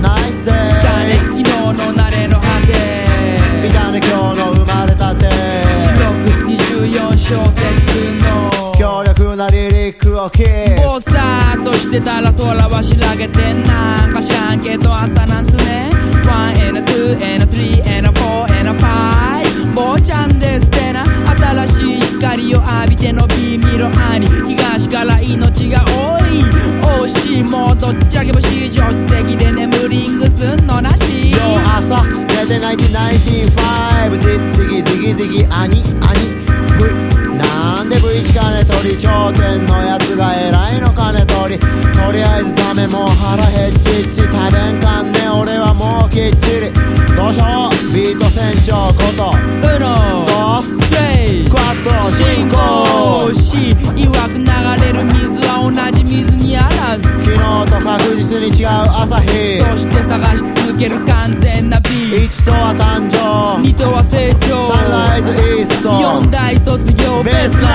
ナイスデー。 来たね昨日の慣れの果て。 見たね今日の生まれたて。 四六24小節の強力なリリックをキープ。 ぼさーっとしてたら空はしらけてなんか知らんけど朝なんすね。 1N2N3N4N5 坊ちゃんですってな。新しい光を浴びての B ミロ兄。東から命が多い惜しいもうどっち上げ星助手席で眠りんぐすんのなし。 今日朝寝て1995ジギジギジギアニアニ V なんで V しかね取り頂点のやつが偉いのかね取り。とりあえずダメもう腹減っちっち食べんかんね俺はもうきっちり。どうしようビート船長ことウノドスプレイクワット進行し曰く流れる水は同じ水にあらず。 昨日と確実に違う朝日。 そして探し続ける完全な B。 1とは誕生 2とは成長。 サンライズイースト 4代卒業ベース